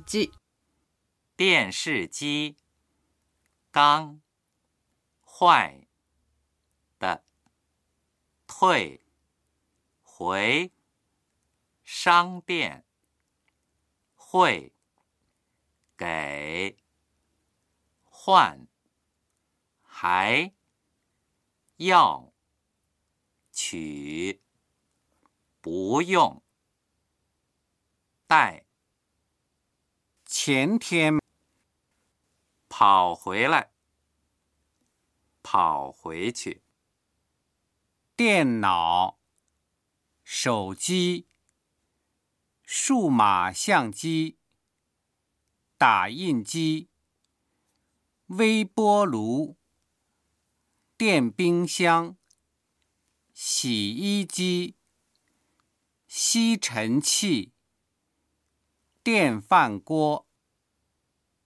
机。 电视机，刚，坏的，退，回，商店，会，给，换，还，要，取，不用，带， 前天， 跑回来，跑回去。 电脑、手机、数码相机、打印机、微波炉、电冰箱、洗衣机、吸尘器、电饭锅。